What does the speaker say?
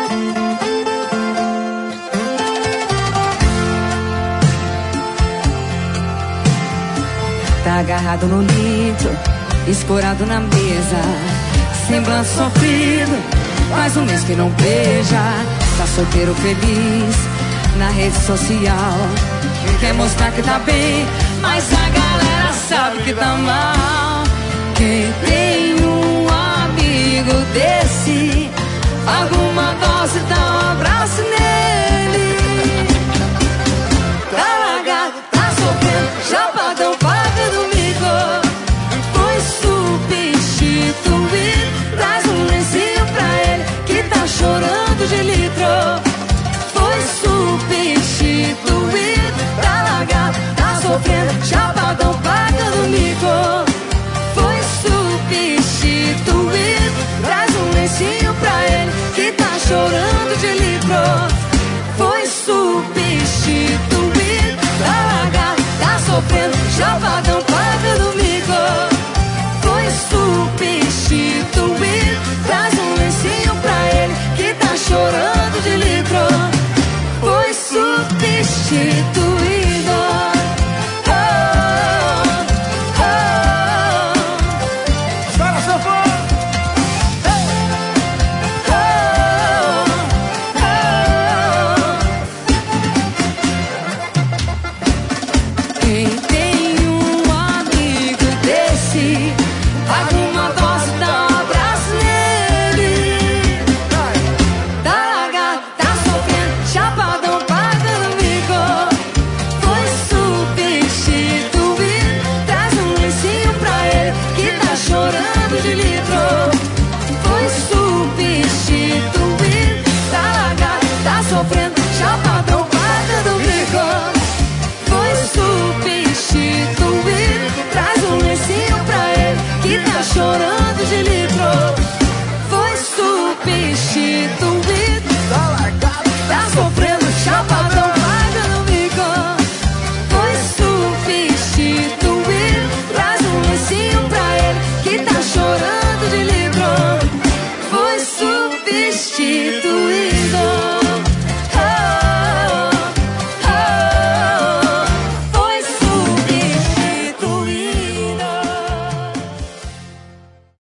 Tá agarrado no litro, escorado na mesa, semblante sofrido, faz um mês que não beija. Tá solteiro feliz, na rede social, quer mostrar que tá bem, mas a galera sabe que tá mal. Quem tem um amigo desse, alguma dose, dá um abraço nele. Tá largado, tá sofrendo, chapadão, pagando mico, foi substituído. Traz um lencinho pra ele, que tá chorando de litro.